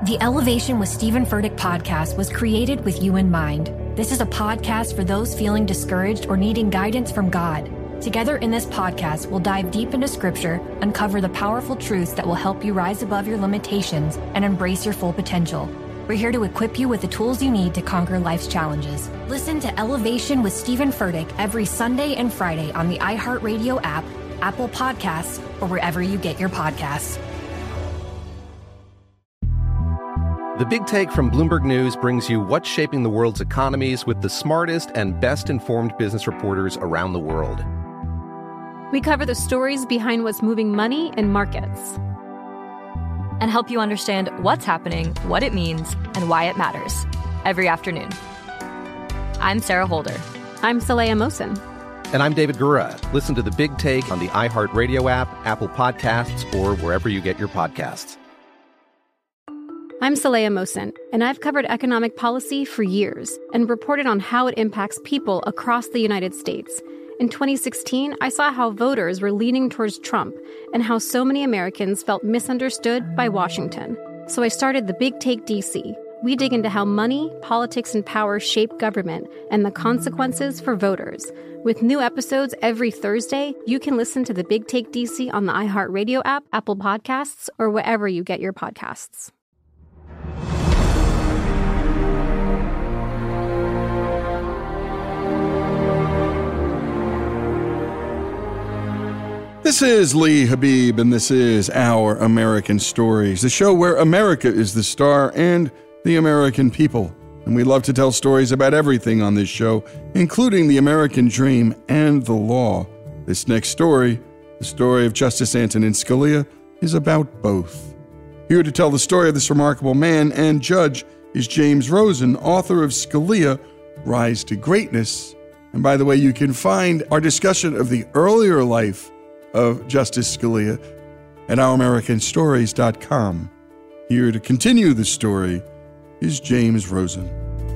The Elevation with Stephen Furtick podcast was created with you in mind. This is a podcast for those feeling discouraged or needing guidance from God. Together in this podcast, we'll dive deep into Scripture, uncover the powerful truths that will help you rise above your limitations and embrace your full potential. We're here to equip you with the tools you need to conquer life's challenges. Listen to Elevation with Stephen Furtick every Sunday and Friday on the iHeartRadio app, Apple Podcasts, or wherever you get your podcasts. The Big Take from Bloomberg News brings you what's shaping the world's economies with the smartest and best-informed business reporters around the world. We cover the stories behind what's moving money and markets, and help you understand what's happening, what it means, and why it matters every afternoon. I'm Sarah Holder. I'm Saleha Mohsin. And I'm David Gura. Listen to The Big Take on the iHeartRadio app, Apple Podcasts, or wherever you get your podcasts. I'm Saleha Mohsin, and I've covered economic policy for years and reported on how it impacts people across the United States. In 2016, I saw how voters were leaning towards Trump and how so many Americans felt misunderstood by Washington. So I started The Big Take DC. We dig into how money, politics, and power shape government and the consequences for voters. With new episodes every Thursday, you can listen to The Big Take DC on the iHeartRadio app, Apple Podcasts, or wherever you get your podcasts. This is Lee Habib, and this is Our American Stories, the show where America is the star and the American people. And we love to tell stories about everything on this show, including the American dream and the law. This next story, the story of Justice Antonin Scalia, is about both. Here to tell the story of this remarkable man and judge is James Rosen, author of Scalia, Rise to Greatness. And by the way, you can find our discussion of the earlier life of Justice Scalia at OurAmericanStories.com. Here to continue the story is James Rosen.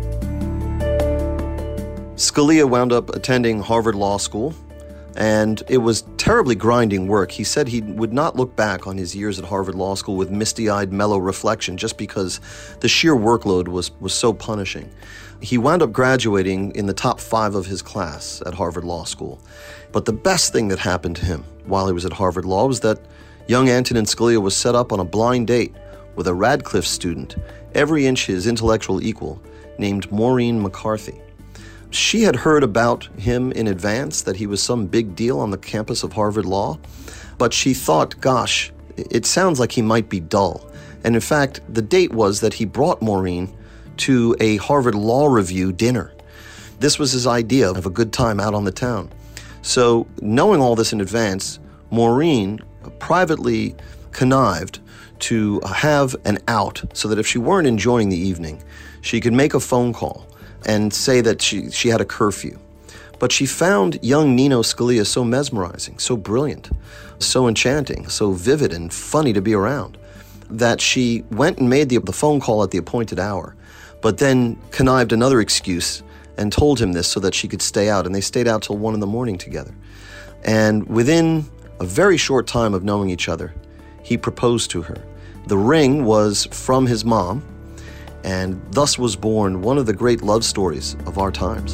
Scalia wound up attending Harvard Law School, and it was terribly grinding work. He said he would not look back on his years at Harvard Law School with misty-eyed, mellow reflection just because the sheer workload was so punishing. He wound up graduating in the top 5 of his class at Harvard Law School. But the best thing that happened to him while he was at Harvard Law was that young Antonin Scalia was set up on a blind date with a Radcliffe student, every inch his intellectual equal, named Maureen McCarthy. She had heard about him in advance, that he was some big deal on the campus of Harvard Law, but she thought, gosh, it sounds like he might be dull. And in fact, the date was that he brought Maureen to a Harvard Law Review dinner. This was his idea of a good time out on the town. So, knowing all this in advance, Maureen privately connived to have an out so that if she weren't enjoying the evening, she could make a phone call and say that she had a curfew. But she found young Nino Scalia so mesmerizing, so brilliant, so enchanting, so vivid and funny to be around, that she went and made the phone call at the appointed hour, but then connived another excuse and told him this so that she could stay out. And they stayed out till 1 a.m. together. And within a very short time of knowing each other, he proposed to her. The ring was from his mom, and thus was born one of the great love stories of our times.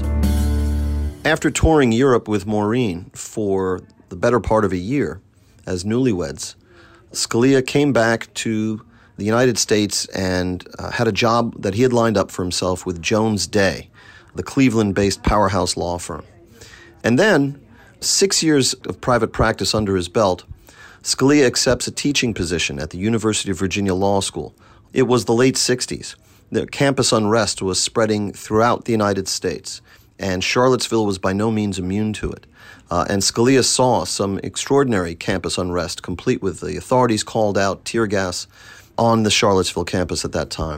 After touring Europe with Maureen for the better part of a year as newlyweds, Scalia came back to the United States and had a job that he had lined up for himself with Jones Day, the Cleveland-based powerhouse law firm. And then, 6 years of private practice under his belt, Scalia accepts a teaching position at the University of Virginia Law School. It was the late 60s. The campus unrest was spreading throughout the United States, and Charlottesville was by no means immune to it. And Scalia saw some extraordinary campus unrest, complete with the authorities called out, tear gas, on the Charlottesville campus at that time.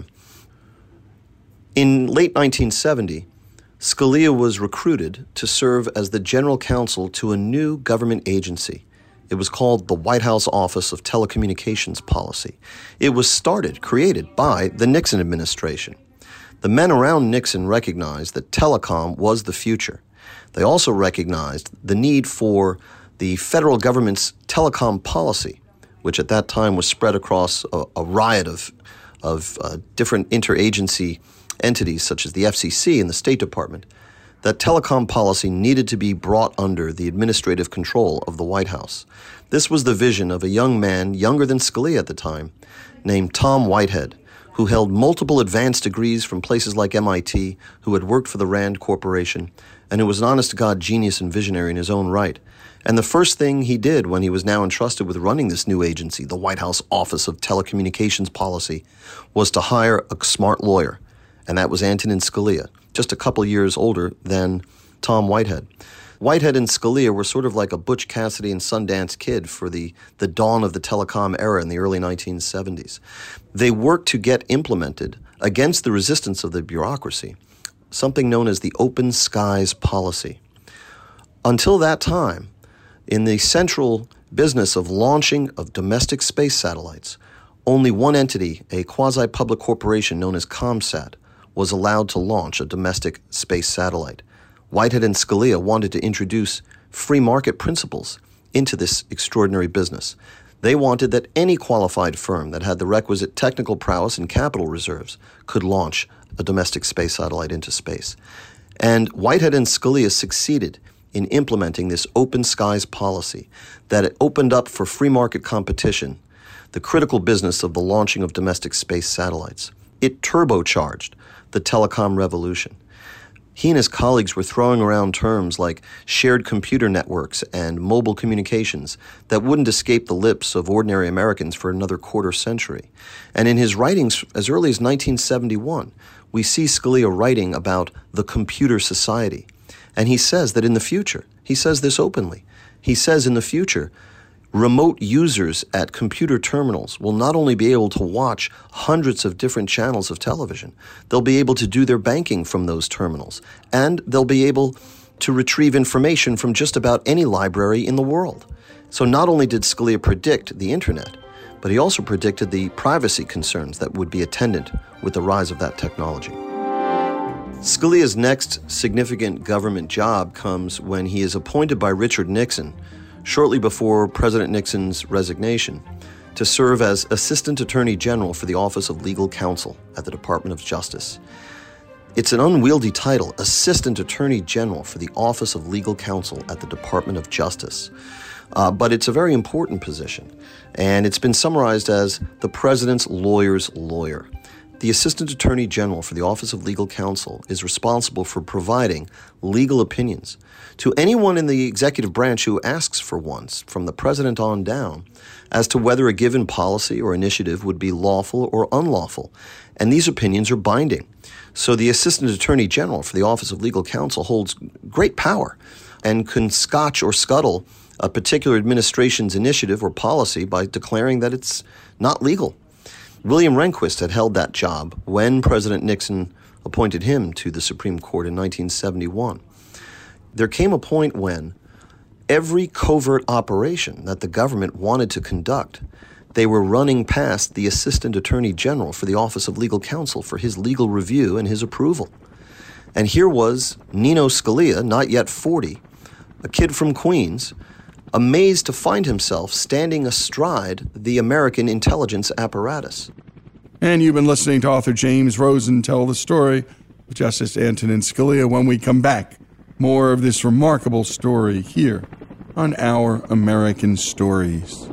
In late 1970, Scalia was recruited to serve as the general counsel to a new government agency. It was called the White House Office of Telecommunications Policy. It was created by the Nixon administration. The men around Nixon recognized that telecom was the future. They also recognized the need for the federal government's telecom policy, which at that time was spread across a riot of of different interagency entities such as the FCC and the State Department, that telecom policy needed to be brought under the administrative control of the White House. This was the vision of a young man, younger than Scalia at the time, named Tom Whitehead, who held multiple advanced degrees from places like MIT, who had worked for the Rand Corporation, and who was an honest-to-God genius and visionary in his own right. And the first thing he did when he was now entrusted with running this new agency, the White House Office of Telecommunications Policy, was to hire a smart lawyer, and that was Antonin Scalia, just a couple years older than Tom Whitehead. Whitehead and Scalia were sort of like a Butch Cassidy and Sundance Kid for the dawn of the telecom era in the early 1970s. They worked to get implemented, against the resistance of the bureaucracy, something known as the Open Skies Policy. Until that time, in the central business of launching of domestic space satellites, only one entity, a quasi-public corporation known as ComSat, was allowed to launch a domestic space satellite. Whitehead and Scalia wanted to introduce free market principles into this extraordinary business. They wanted that any qualified firm that had the requisite technical prowess and capital reserves could launch a domestic space satellite into space. And Whitehead and Scalia succeeded in implementing this open skies policy that it opened up for free market competition, the critical business of the launching of domestic space satellites. It turbocharged the telecom revolution. He and his colleagues were throwing around terms like shared computer networks and mobile communications that wouldn't escape the lips of ordinary Americans for another quarter century. And in his writings as early as 1971, we see Scalia writing about the computer society. And he says that in the future, he says this openly, he says in the future, remote users at computer terminals will not only be able to watch hundreds of different channels of television, they'll be able to do their banking from those terminals, and they'll be able to retrieve information from just about any library in the world. So not only did Scalia predict the internet, but he also predicted the privacy concerns that would be attendant with the rise of that technology. Scalia's next significant government job comes when he is appointed by Richard Nixon, shortly before President Nixon's resignation, to serve as Assistant Attorney General for the Office of Legal Counsel at the Department of Justice. It's an unwieldy title, Assistant Attorney General for the Office of Legal Counsel at the Department of Justice. But it's a very important position, and it's been summarized as the President's lawyer's lawyer. The Assistant Attorney General for the Office of Legal Counsel is responsible for providing legal opinions to anyone in the executive branch who asks for one, from the President on down, as to whether a given policy or initiative would be lawful or unlawful. And these opinions are binding. So the Assistant Attorney General for the Office of Legal Counsel holds great power and can scotch or scuttle a particular administration's initiative or policy by declaring that it's not legal. William Rehnquist had held that job when President Nixon appointed him to the Supreme Court in 1971. There came a point when every covert operation that the government wanted to conduct, they were running past the Assistant Attorney General for the Office of Legal Counsel for his legal review and his approval. And here was Nino Scalia, not yet 40, a kid from Queens, amazed to find himself standing astride the American intelligence apparatus. And you've been listening to author James Rosen tell the story of Justice Antonin Scalia. When we come back, more of this remarkable story here on Our American Stories.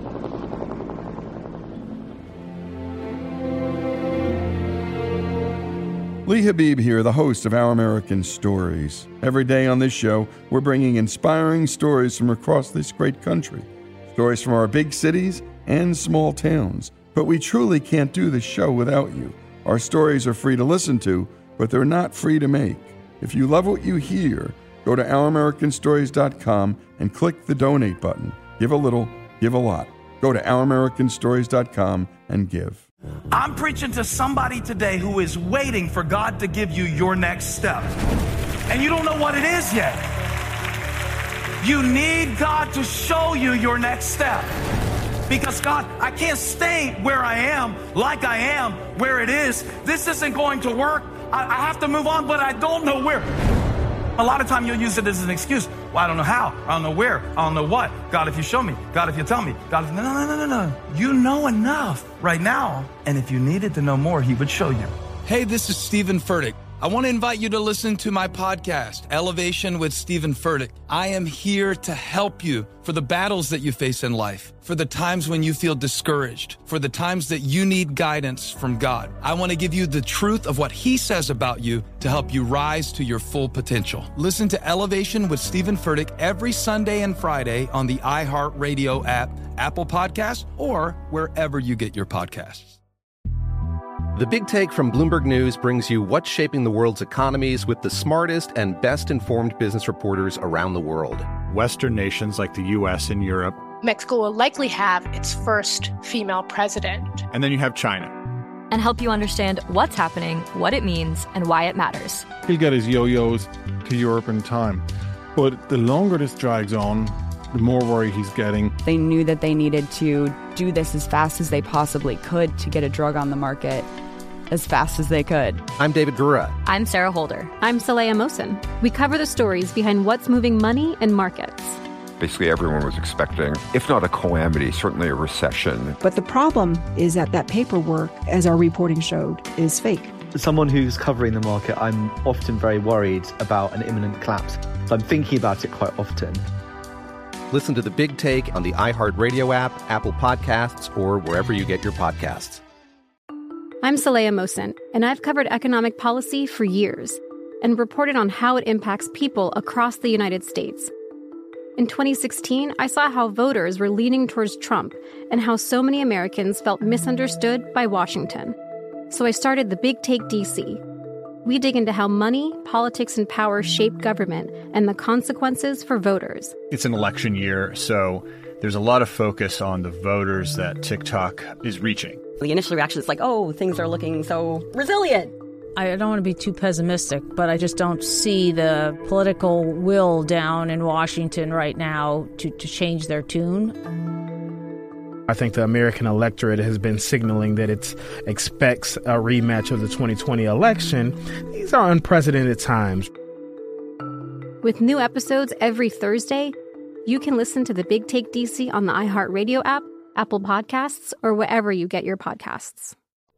Lee Habib here, the host of Our American Stories. Every day on this show, we're bringing inspiring stories from across this great country. Stories from our big cities and small towns. But we truly can't do this show without you. Our stories are free to listen to, but they're not free to make. If you love what you hear, go to OurAmericanStories.com and click the donate button. Give a little, give a lot. Go to OurAmericanStories.com and give. I'm preaching to somebody today who is waiting for God to give you your next step. And you don't know what it is yet. You need God to show you your next step. Because God, I can't stay where I am, like I am, where it is. This isn't going to work. I have to move on, but I don't know where. A lot of time you'll use it as an excuse. Well, I don't know how. I don't know where. I don't know what. God, if you show me. God, if you tell me. God, if... No. You know enough right now. And if you needed to know more, he would show you. Hey, this is Stephen Furtick. I want to invite you to listen to my podcast, Elevation with Stephen Furtick. I am here to help you for the battles that you face in life, for the times when you feel discouraged, for the times that you need guidance from God. I want to give you the truth of what he says about you to help you rise to your full potential. Listen to Elevation with Stephen Furtick every Sunday and Friday on the iHeartRadio app, Apple Podcasts, or wherever you get your podcasts. The Big Take from Bloomberg News brings you what's shaping the world's economies with the smartest and best-informed business reporters around the world. Western nations like the U.S. and Europe. Mexico will likely have its first female president. And then you have China. And help you understand what's happening, what it means, and why it matters. He'll get his yo-yos to Europe in time. But the longer this drags on, the more worried he's getting. They knew that they needed to do this as fast as they possibly could to get a drug on the market as fast as they could. I'm David Gura. I'm Sarah Holder. I'm Saleha Mohsin. We cover the stories behind what's moving money and markets. Basically, everyone was expecting, if not a calamity, certainly a recession. But the problem is that paperwork, as our reporting showed, is fake. As someone who's covering the market, I'm often very worried about an imminent collapse. So I'm thinking about it quite often. Listen to The Big Take on the iHeartRadio app, Apple Podcasts, or wherever you get your podcasts. I'm Saleha Mohsin, and I've covered economic policy for years and reported on how it impacts people across the United States. In 2016, I saw how voters were leaning towards Trump and how so many Americans felt misunderstood by Washington. So I started The Big Take DC. We dig into how money, politics, and power shape government and the consequences for voters. It's an election year, so there's a lot of focus on the voters that TikTok is reaching. The initial reaction is like, oh, things are looking so resilient. I don't want to be too pessimistic, but I just don't see the political will down in Washington right now to change their tune. I think the American electorate has been signaling that it expects a rematch of the 2020 election. These are unprecedented times. With new episodes every Thursday, you can listen to The Big Take DC on the iHeartRadio app, Apple Podcasts, or wherever you get your podcasts.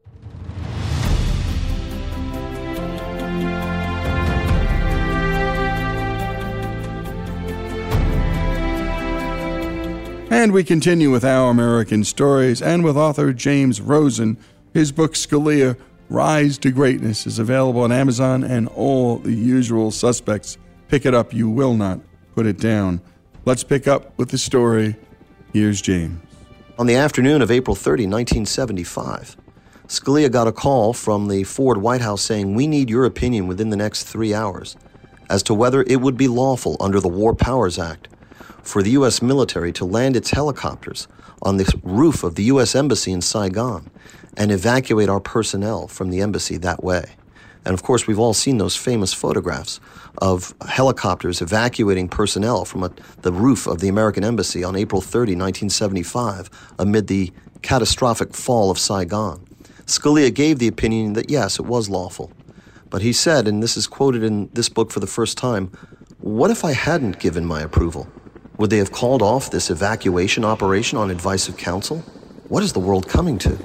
And we continue with Our American Stories and with author James Rosen. His book, Scalia, Rise to Greatness, is available on Amazon and all the usual suspects. Pick it up. You will not put it down. Let's pick up with the story. Here's James. On the afternoon of April 30, 1975, Scalia got a call from the Ford White House saying, "We need your opinion within the next 3 hours as to whether it would be lawful under the War Powers Act for the U.S. military to land its helicopters on the roof of the U.S. Embassy in Saigon and evacuate our personnel from the embassy that way." And of course, we've all seen those famous photographs of helicopters evacuating personnel from the roof of the American Embassy on April 30, 1975, amid the catastrophic fall of Saigon. Scalia gave the opinion that, yes, it was lawful. But he said, and this is quoted in this book for the first time, "What if I hadn't given my approval? Would they have called off this evacuation operation on advice of counsel? What is the world coming to?"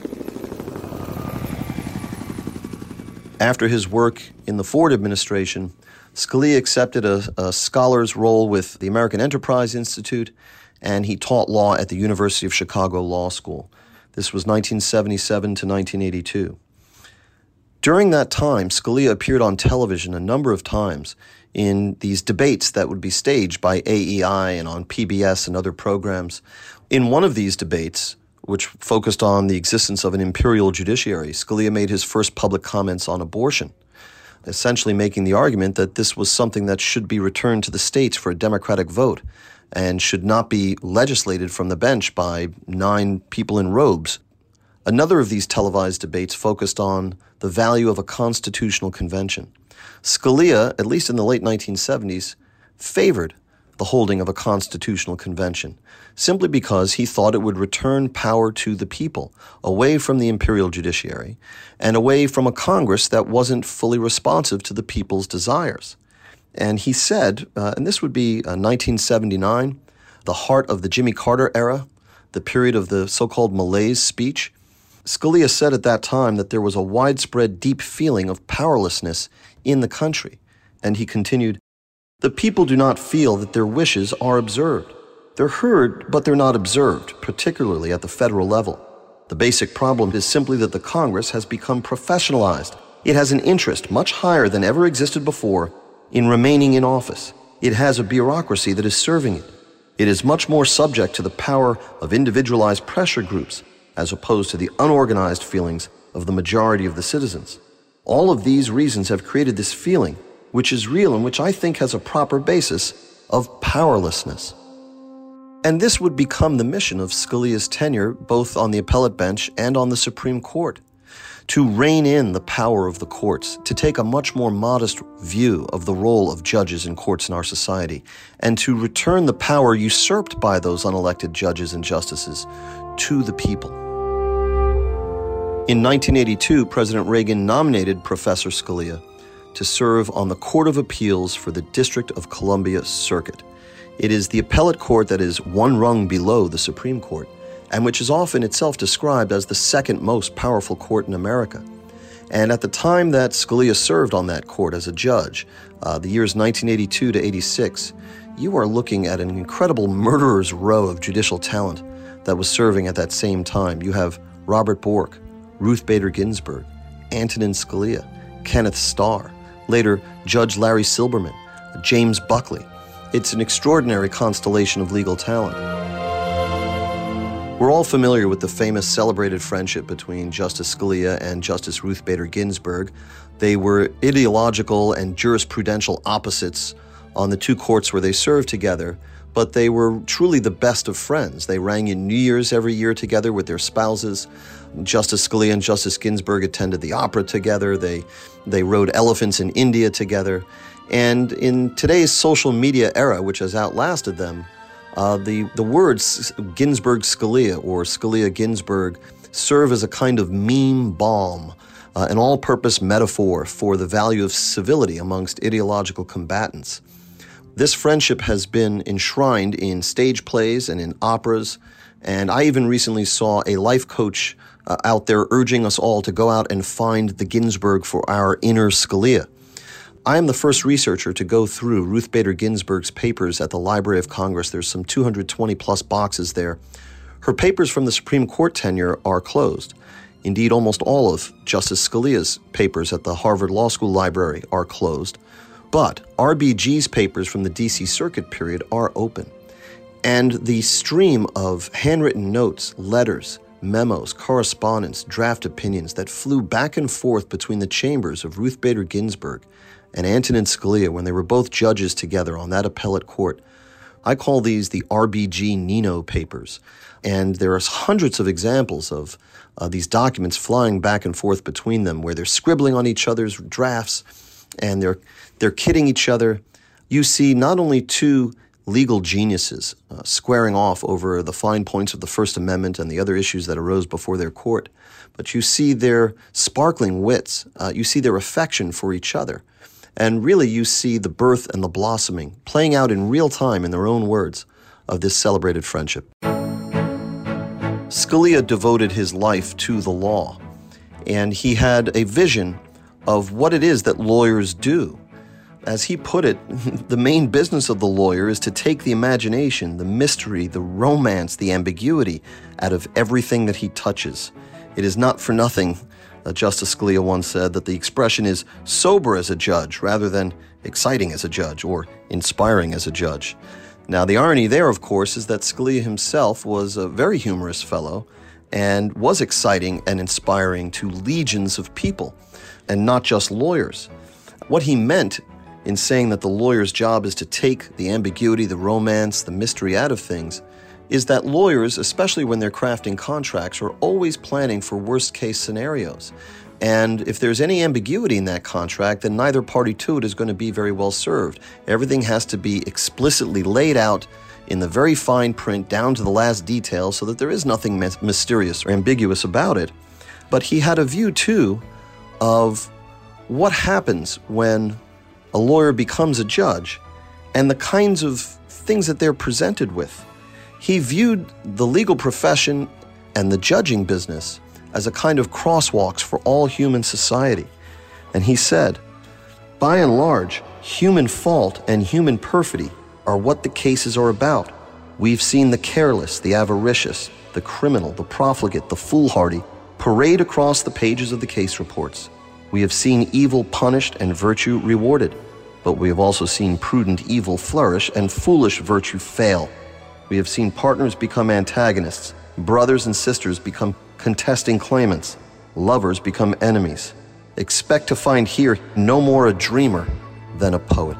After his work in the Ford administration, Scalia accepted a scholar's role with the American Enterprise Institute, and he taught law at the University of Chicago Law School. This was 1977 to 1982. During that time, Scalia appeared on television a number of times in these debates that would be staged by AEI and on PBS and other programs. In one of these debates, which focused on the existence of an imperial judiciary, Scalia made his first public comments on abortion, essentially making the argument that this was something that should be returned to the states for a democratic vote and should not be legislated from the bench by 9 people in robes. Another of these televised debates focused on the value of a constitutional convention. Scalia, at least in the late 1970s, favored the holding of a constitutional convention, simply because he thought it would return power to the people, away from the imperial judiciary, and away from a Congress that wasn't fully responsive to the people's desires. And he said, and this would be 1979, the heart of the Jimmy Carter era, the period of the so-called malaise speech. Scalia said at that time that there was a widespread deep feeling of powerlessness in the country. And he continued, "The people do not feel that their wishes are observed. They're heard, but they're not observed, particularly at the federal level. The basic problem is simply that the Congress has become professionalized. It has an interest much higher than ever existed before in remaining in office. It has a bureaucracy that is serving it. It is much more subject to the power of individualized pressure groups as opposed to the unorganized feelings of the majority of the citizens. All of these reasons have created this feeling, which is real and which I think has a proper basis, of powerlessness." And this would become the mission of Scalia's tenure both on the appellate bench and on the Supreme Court, to rein in the power of the courts, to take a much more modest view of the role of judges and courts in our society, and to return the power usurped by those unelected judges and justices to the people. In 1982, President Reagan nominated Professor Scalia to serve on the Court of Appeals for the District of Columbia Circuit. It is the appellate court that is one rung below the Supreme Court, and which is often itself described as the second most powerful court in America. And at the time that Scalia served on that court as a judge, the years 1982 to 86, you are looking at an incredible murderer's row of judicial talent that was serving at that same time. You have Robert Bork, Ruth Bader Ginsburg, Antonin Scalia, Kenneth Starr, later Judge Larry Silberman, James Buckley. It's an extraordinary constellation of legal talent. We're all familiar with the famous celebrated friendship between Justice Scalia and Justice Ruth Bader Ginsburg. They were ideological and jurisprudential opposites on the two courts where they served together, but they were truly the best of friends. They rang in New Year's every year together with their spouses. Justice Scalia and Justice Ginsburg attended the opera together. They rode elephants in India together. And in today's social media era, which has outlasted them, the words Ginsburg-Scalia or Scalia-Ginsburg serve as a kind of meme balm, an all-purpose metaphor for the value of civility amongst ideological combatants. This friendship has been enshrined in stage plays and in operas, and I even recently saw a life coach out there urging us all to go out and find the Ginsburg for our inner Scalia. I am the first researcher to go through Ruth Bader Ginsburg's papers at the Library of Congress. There's some 220 plus boxes there. Her papers from the Supreme Court tenure are closed. Indeed, almost all of Justice Scalia's papers at the Harvard Law School Library are closed. But RBG's papers from the D.C. Circuit period are open. And the stream of handwritten notes, letters, memos, correspondence, draft opinions that flew back and forth between the chambers of Ruth Bader Ginsburg and Antonin Scalia when they were both judges together on that appellate court. I call these the RBG Nino papers. And there are hundreds of examples of these documents flying back and forth between them where they're scribbling on each other's drafts and they're kidding each other. You see not only two legal geniuses squaring off over the fine points of the First Amendment and the other issues that arose before their court, but you see their sparkling wits. You see their affection for each other. And really, you see the birth and the blossoming playing out in real time, in their own words, of this celebrated friendship. Scalia devoted his life to the law, and he had a vision of what it is that lawyers do. As he put it, the main business of the lawyer is to take the imagination, the mystery, the romance, the ambiguity out of everything that he touches. It is not for nothing, Justice Scalia once said, that the expression is sober as a judge rather than exciting as a judge or inspiring as a judge. Now, the irony there, of course, is that Scalia himself was a very humorous fellow and was exciting and inspiring to legions of people, and not just lawyers. What he meant in saying that the lawyer's job is to take the ambiguity, the romance, the mystery out of things, is that lawyers, especially when they're crafting contracts, are always planning for worst-case scenarios. And if there's any ambiguity in that contract, then neither party to it is going to be very well served. Everything has to be explicitly laid out in the very fine print, down to the last detail, so that there is nothing mysterious or ambiguous about it. But he had a view, too, of what happens when a lawyer becomes a judge and the kinds of things that they're presented with. He viewed the legal profession and the judging business as a kind of crosswalks for all human society. And he said, by and large, human fault and human perfidy are what the cases are about. We've seen the careless, the avaricious, the criminal, the profligate, the foolhardy parade across the pages of the case reports. We have seen evil punished and virtue rewarded, but we have also seen prudent evil flourish and foolish virtue fail. We have seen partners become antagonists, brothers and sisters become contesting claimants, lovers become enemies. Expect to find here no more a dreamer than a poet.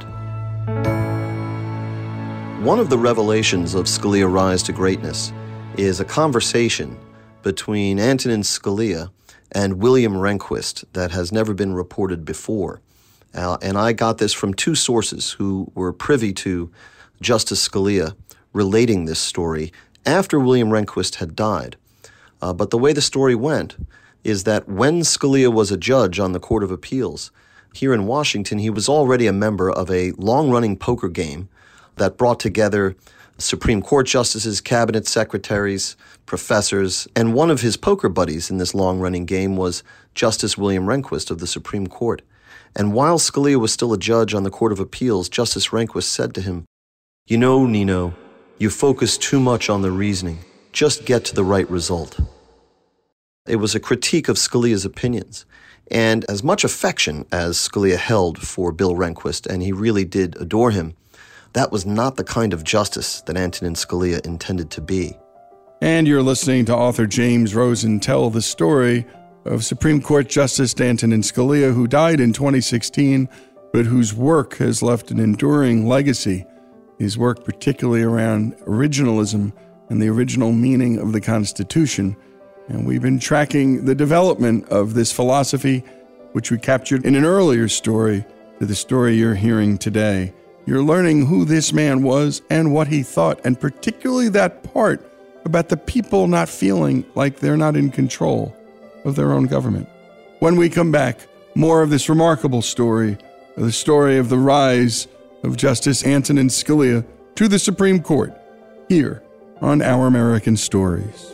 One of the revelations of Scalia's rise to greatness is a conversation between Antonin Scalia and William Rehnquist that has never been reported before. And I got this from two sources who were privy to Justice Scalia relating this story after William Rehnquist had died. But the way the story went is that when Scalia was a judge on the Court of Appeals here in Washington, he was already a member of a long-running poker game that brought together Supreme Court justices, cabinet secretaries, professors, and one of his poker buddies in this long-running game was Justice William Rehnquist of the Supreme Court. And while Scalia was still a judge on the Court of Appeals, Justice Rehnquist said to him, "You know, Nino, you focus too much on the reasoning. Just get to the right result." It was a critique of Scalia's opinions. And as much affection as Scalia held for Bill Rehnquist, and he really did adore him, that was not the kind of justice that Antonin Scalia intended to be. And you're listening to author James Rosen tell the story of Supreme Court Justice Antonin Scalia, who died in 2016, but whose work has left an enduring legacy. His work particularly around originalism and the original meaning of the Constitution. And we've been tracking the development of this philosophy, which we captured in an earlier story, to the story you're hearing today. You're learning who this man was and what he thought, and particularly that part about the people not feeling like they're not in control of their own government. When we come back, more of this remarkable story, the story of the rise of Justice Antonin Scalia to the Supreme Court, here on Our American Stories.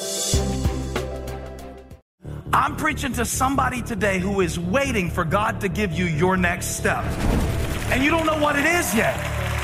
I'm preaching to somebody today who is waiting for God to give you your next step. And you don't know what it is yet.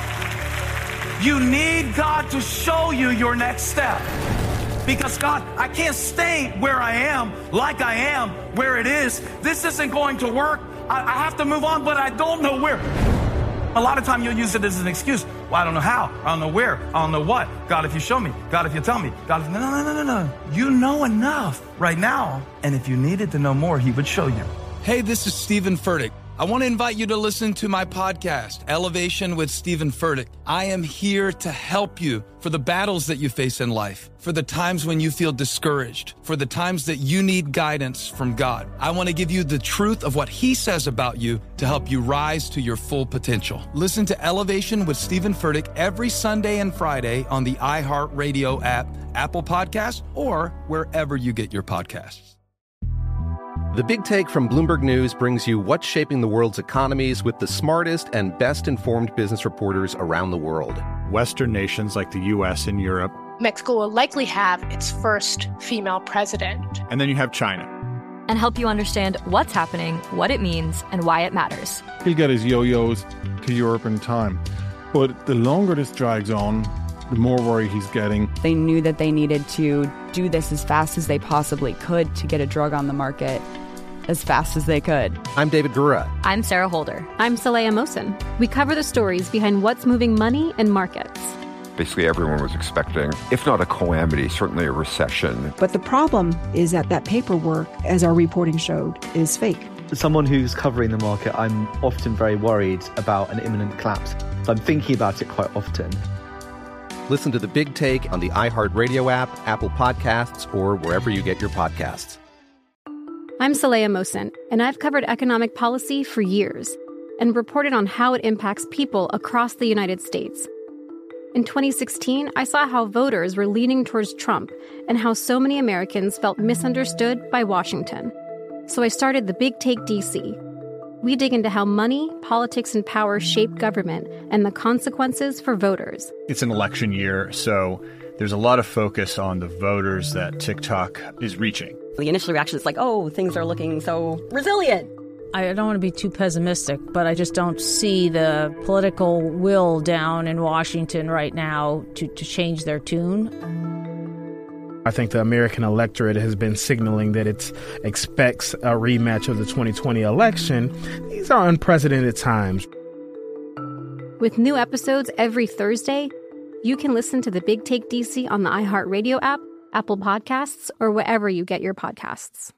You need God to show you your next step. Because God, I can't stay where I am, like I am, where it is. This isn't going to work. I have to move on, but I don't know where. A lot of time you'll use it as an excuse. Well, I don't know how. I don't know where. I don't know what. God, if you show me. God, if you tell me. God, if... No. You know enough right now. And if you needed to know more, he would show you. Hey, this is Stephen Furtick. I want to invite you to listen to my podcast, Elevation with Stephen Furtick. I am here to help you for the battles that you face in life, for the times when you feel discouraged, for the times that you need guidance from God. I want to give you the truth of what he says about you to help you rise to your full potential. Listen to Elevation with Stephen Furtick every Sunday and Friday on the iHeartRadio app, Apple Podcasts, or wherever you get your podcasts. The Big Take from Bloomberg News brings you what's shaping the world's economies with the smartest and best-informed business reporters around the world. Western nations like the U.S. and Europe. Mexico will likely have its first female president. And then you have China. And help you understand what's happening, what it means, and why it matters. He'll get his yo-yos to Europe in time. But the longer this drags on, the more worried he's getting. They knew that they needed to do this as fast as they possibly could to get a drug on the market as fast as they could. I'm David Gura. I'm Sarah Holder. I'm Saleha Mohsin. We cover the stories behind what's moving money and markets. Basically, everyone was expecting, if not a calamity, certainly a recession. But the problem is that paperwork, as our reporting showed, is fake. As someone who's covering the market, I'm often very worried about an imminent collapse. So I'm thinking about it quite often. Listen to The Big Take on the iHeartRadio app, Apple Podcasts, or wherever you get your podcasts. I'm Saleha Mohsin, and I've covered economic policy for years and reported on how it impacts people across the United States. In 2016, I saw how voters were leaning towards Trump and how so many Americans felt misunderstood by Washington. So I started The Big Take DC. We dig into how money, politics, and power shape government and the consequences for voters. It's an election year, so there's a lot of focus on the voters that TikTok is reaching. The initial reaction is like, oh, things are looking so resilient. I don't want to be too pessimistic, but I just don't see the political will down in Washington right now to change their tune. I think the American electorate has been signaling that it expects a rematch of the 2020 election. These are unprecedented times. With new episodes every Thursday, you can listen to The Big Take DC on the iHeartRadio app, Apple Podcasts, or wherever you get your podcasts.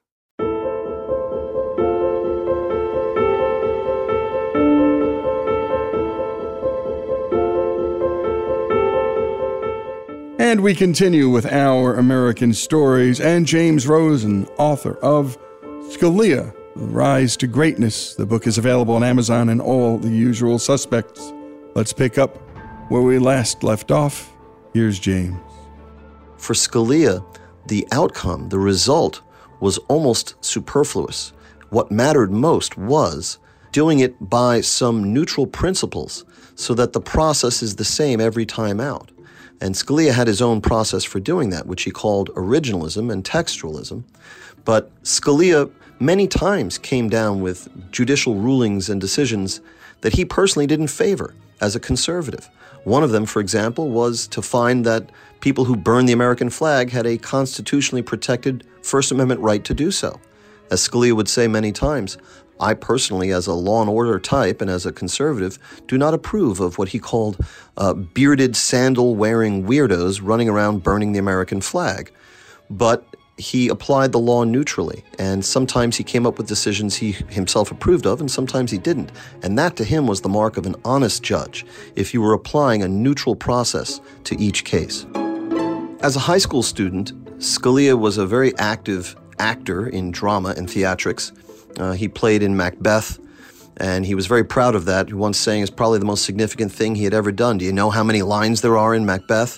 And we continue with Our American Stories and James Rosen, author of Scalia, The Rise to Greatness. The book is available on Amazon and all the usual suspects. Let's pick up where we last left off. Here's James. For Scalia, the outcome, the result, was almost superfluous. What mattered most was doing it by some neutral principles so that the process is the same every time out. And Scalia had his own process for doing that, which he called originalism and textualism. But Scalia many times came down with judicial rulings and decisions that he personally didn't favor as a conservative. One of them, for example, was to find that people who burned the American flag had a constitutionally protected First Amendment right to do so. As Scalia would say many times, I personally, as a law and order type and as a conservative, do not approve of what he called bearded, sandal-wearing weirdos running around burning the American flag. But he applied the law neutrally, and sometimes he came up with decisions he himself approved of, and sometimes he didn't. And that, to him, was the mark of an honest judge, if you were applying a neutral process to each case. As a high school student, Scalia was a very active actor in drama and theatrics. He played in Macbeth, and he was very proud of that, once saying it's probably the most significant thing he had ever done. Do you know how many lines there are in Macbeth?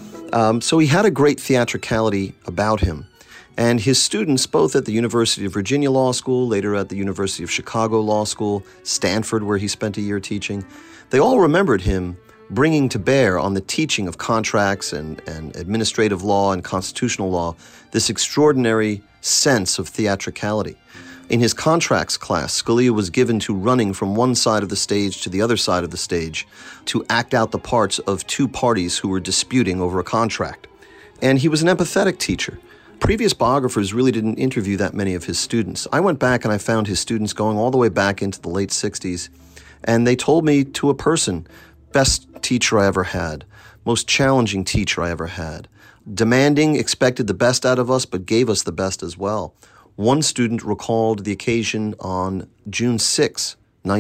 So he had a great theatricality about him. And his students, both at the University of Virginia Law School, later at the University of Chicago Law School, Stanford, where he spent a year teaching, they all remembered him bringing to bear on the teaching of contracts and administrative law and constitutional law this extraordinary sense of theatricality. In his contracts class, Scalia was given to running from one side of the stage to the other side of the stage to act out the parts of two parties who were disputing over a contract. And he was an empathetic teacher. Previous biographers really didn't interview that many of his students. I went back and I found his students going all the way back into the late 60s, and they told me to a person, best teacher I ever had, most challenging teacher I ever had, demanding, expected the best out of us, but gave us the best as well. One student recalled the occasion on June 6,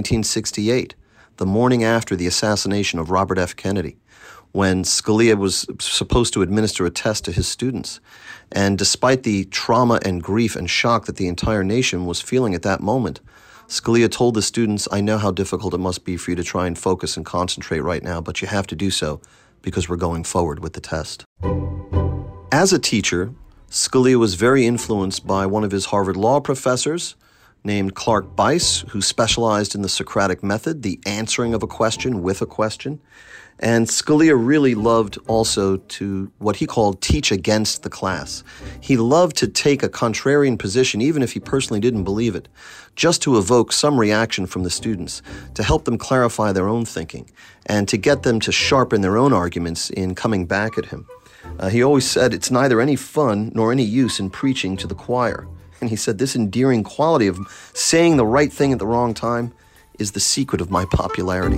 1968, the morning after the assassination of Robert F. Kennedy, when Scalia was supposed to administer a test to his students. And despite the trauma and grief and shock that the entire nation was feeling at that moment, Scalia told the students, I know how difficult it must be for you to try and focus and concentrate right now, but you have to do so because we're going forward with the test. As a teacher, Scalia was very influenced by one of his Harvard Law professors named Clark Bice, who specialized in the Socratic method, the answering of a question with a question. And Scalia really loved also to, what he called, teach against the class. He loved to take a contrarian position, even if he personally didn't believe it, just to evoke some reaction from the students, to help them clarify their own thinking, and to get them to sharpen their own arguments in coming back at him. He always said, it's neither any fun nor any use in preaching to the choir. And he said, this endearing quality of saying the right thing at the wrong time is the secret of my popularity.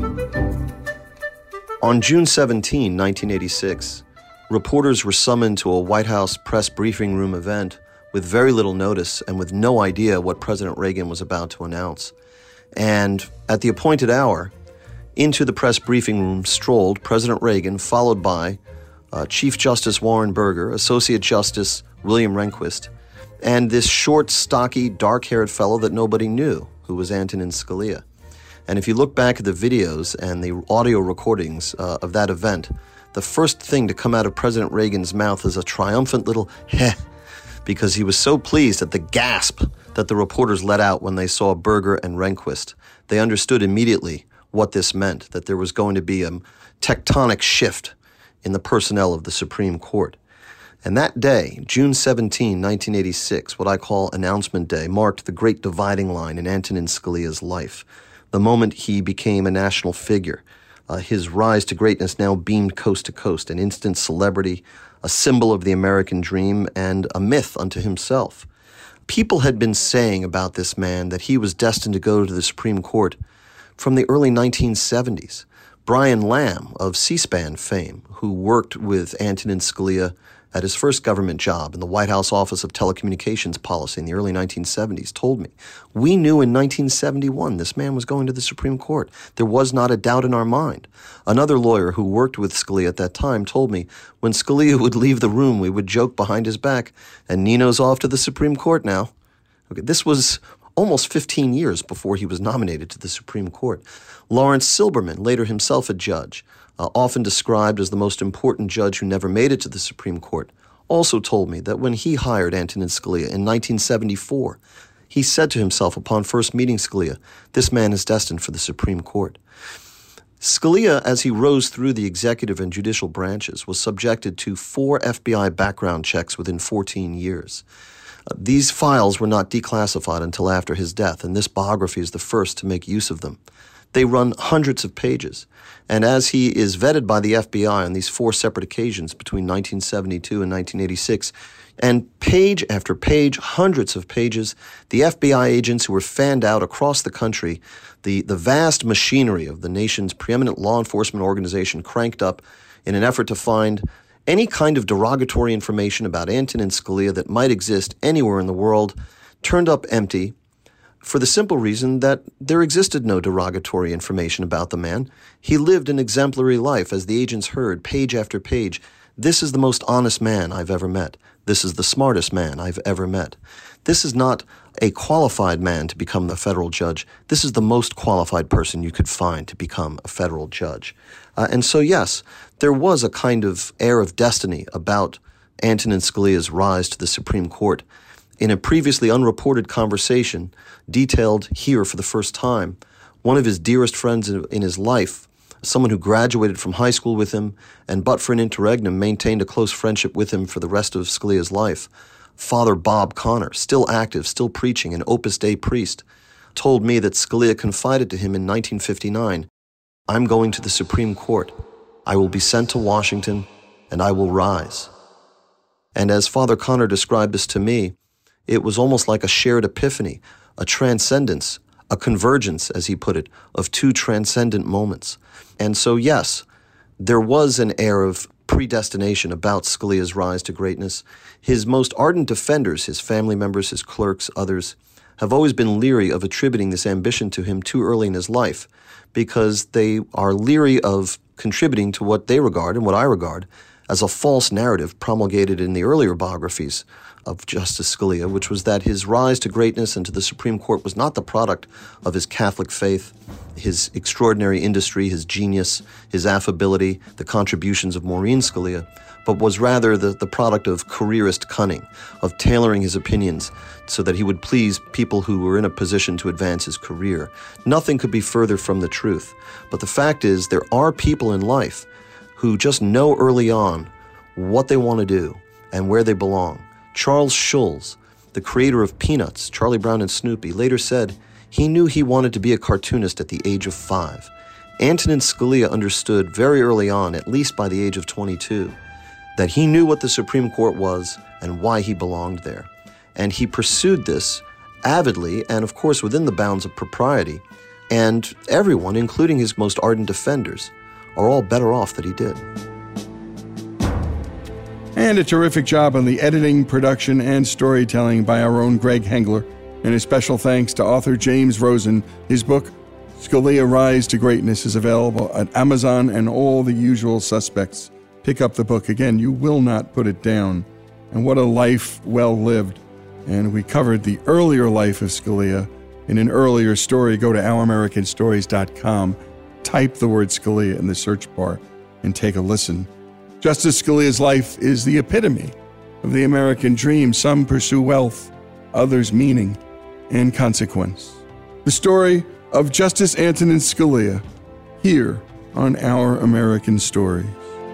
On June 17, 1986, reporters were summoned to a White House press briefing room event with very little notice and with no idea what President Reagan was about to announce. And at the appointed hour, into the press briefing room strolled President Reagan, followed by Chief Justice Warren Burger, Associate Justice William Rehnquist, and this short, stocky, dark-haired fellow that nobody knew, who was Antonin Scalia. And if you look back at the videos and the audio recordings of that event, the first thing to come out of President Reagan's mouth is a triumphant little heh, because he was so pleased at the gasp that the reporters let out when they saw Berger and Rehnquist. They understood immediately what this meant, that there was going to be a tectonic shift in the personnel of the Supreme Court. And that day, June 17, 1986, what I call Announcement Day, marked the great dividing line in Antonin Scalia's life, the moment he became a national figure. His rise to greatness now beamed coast to coast, an instant celebrity, a symbol of the American dream, and a myth unto himself. People had been saying about this man that he was destined to go to the Supreme Court from the early 1970s. Brian Lamb of C-SPAN fame, who worked with Antonin Scalia at his first government job in the White House Office of Telecommunications Policy in the early 1970s, told me, "We knew in 1971 this man was going to the Supreme Court. There was not a doubt in our mind." Another lawyer who worked with Scalia at that time told me, when Scalia would leave the room, we would joke behind his back, "And Nino's off to the Supreme Court now." Okay, this was almost 15 years before he was nominated to the Supreme Court. Lawrence Silberman, later himself a judge, often described as the most important judge who never made it to the Supreme Court, also told me that when he hired Antonin Scalia in 1974, he said to himself upon first meeting Scalia, "This man is destined for the Supreme Court." Scalia, as he rose through the executive and judicial branches, was subjected to 4 FBI background checks within 14 years. These files were not declassified until after his death, and this biography is the first to make use of them. They run hundreds of pages, and as he is vetted by the FBI on these 4 separate occasions between 1972 and 1986, and page after page, hundreds of pages, the FBI agents who were fanned out across the country, the vast machinery of the nation's preeminent law enforcement organization cranked up in an effort to find any kind of derogatory information about Antonin Scalia that might exist anywhere in the world, turned up empty, for the simple reason that there existed no derogatory information about the man. He lived an exemplary life, as the agents heard, page after page. "This is the most honest man I've ever met. This is the smartest man I've ever met. This is not a qualified man to become the federal judge. This is the most qualified person you could find to become a federal judge." And so, yes, there was a kind of air of destiny about Antonin Scalia's rise to the Supreme Court. In a previously unreported conversation, detailed here for the first time, one of his dearest friends in his life, someone who graduated from high school with him and but for an interregnum maintained a close friendship with him for the rest of Scalia's life, Father Bob Connor, still active, still preaching, an Opus Dei priest, told me that Scalia confided to him in 1959, "I'm going to the Supreme Court. I will be sent to Washington, and I will rise." And as Father Connor described this to me, it was almost like a shared epiphany, a transcendence, a convergence, as he put it, of 2 transcendent moments. And so, yes, there was an air of predestination about Scalia's rise to greatness. His most ardent defenders, his family members, his clerks, others, have always been leery of attributing this ambition to him too early in his life, because they are leery of contributing to what they regard and what I regard as a false narrative promulgated in the earlier biographies of Justice Scalia, which was that his rise to greatness and to the Supreme Court was not the product of his Catholic faith, his extraordinary industry, his genius, his affability, the contributions of Maureen Scalia, but was rather the product of careerist cunning, of tailoring his opinions so that he would please people who were in a position to advance his career. Nothing could be further from the truth. But the fact is, there are people in life who just know early on what they want to do and where they belong. Charles Schulz, the creator of Peanuts, Charlie Brown and Snoopy, later said he knew he wanted to be a cartoonist at the age of 5. Antonin Scalia understood very early on, at least by the age of 22, that he knew what the Supreme Court was and why he belonged there. And he pursued this avidly and, of course, within the bounds of propriety. And everyone, including his most ardent defenders, are all better off that he did. And a terrific job on the editing, production, and storytelling by our own Greg Hengler. And a special thanks to author James Rosen. His book, Scalia Rise to Greatness, is available at Amazon and all the usual suspects. Pick up the book. Again, you will not put it down. And what a life well lived. And we covered the earlier life of Scalia in an earlier story. Go to ouramericanstories.com, type the word Scalia in the search bar, and take a listen. Justice Scalia's life is the epitome of the American dream. Some pursue wealth, others meaning. and consequence. The story of Justice Antonin Scalia, here on Our American Stories.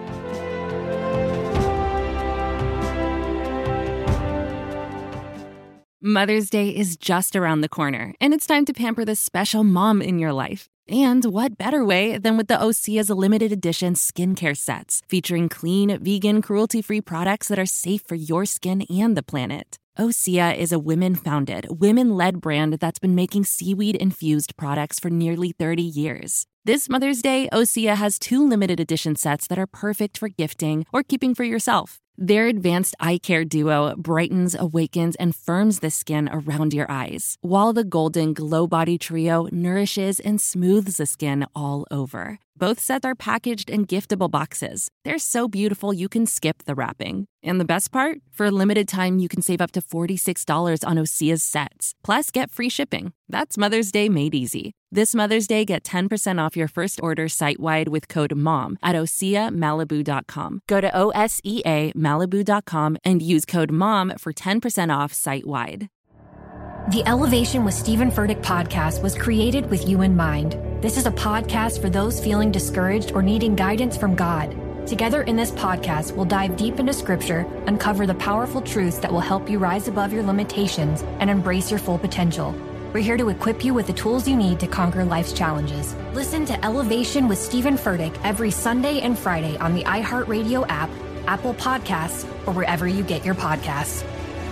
Mother's Day is just around the corner, and it's time to pamper the special mom in your life. And what better way than with the Osea's limited edition skincare sets, featuring clean, vegan, cruelty-free products that are safe for your skin and the planet. Osea is a women-founded, women-led brand that's been making seaweed-infused products for nearly 30 years. This Mother's Day, Osea has 2 limited edition sets that are perfect for gifting or keeping for yourself. Their advanced eye care duo brightens, awakens, and firms the skin around your eyes, while the Golden Glow Body Trio nourishes and smooths the skin all over. Both sets are packaged in giftable boxes. They're so beautiful you can skip the wrapping. And the best part? For a limited time, you can save up to $46 on Osea's sets. Plus, get free shipping. That's Mother's Day made easy. This Mother's Day, get 10% off your first order site-wide with code MOM at OseaMalibu.com. Go to OSEAMalibu.com and use code MOM for 10% off site-wide. The Elevation with Stephen Furtick podcast was created with you in mind. This is a podcast for those feeling discouraged or needing guidance from God. Together in this podcast, we'll dive deep into Scripture, uncover the powerful truths that will help you rise above your limitations and embrace your full potential. We're here to equip you with the tools you need to conquer life's challenges. Listen to Elevation with Stephen Furtick every Sunday and Friday on the iHeartRadio app, Apple Podcasts, or wherever you get your podcasts.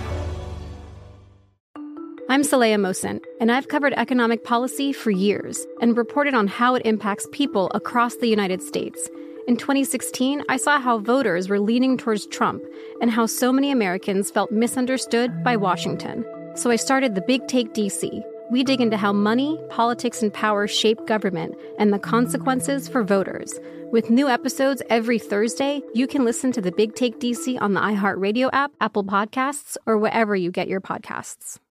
I'm Saleha Mohsin, and I've covered economic policy for years and reported on how it impacts people across the United States. In 2016, I saw how voters were leaning towards Trump and how so many Americans felt misunderstood by Washington. So I started The Big Take DC. We dig into how money, politics, and power shape government and the consequences for voters. With new episodes every Thursday, you can listen to The Big Take DC on the iHeartRadio app, Apple Podcasts, or wherever you get your podcasts.